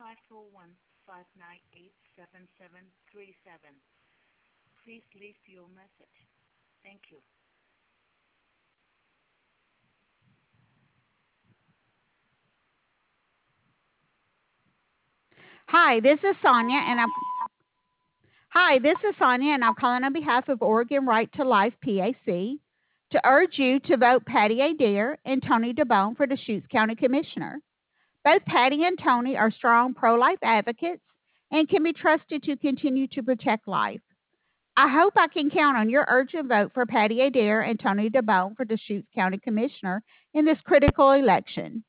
541-598-7737. Please leave your message. Thank you. Hi, this is Sonia, and I'm Hi, this is Sonia, and I'm calling on behalf of Oregon Right to Life PAC to urge you to vote Patty Adair and Tony DeBone for the Deschutes County Commissioner. Both Patty and Tony are strong pro-life advocates and can be trusted to continue to protect life. I hope I can count on your urgent vote for Patty Adair and Tony DeBone for the Deschutes County Commissioner in this critical election.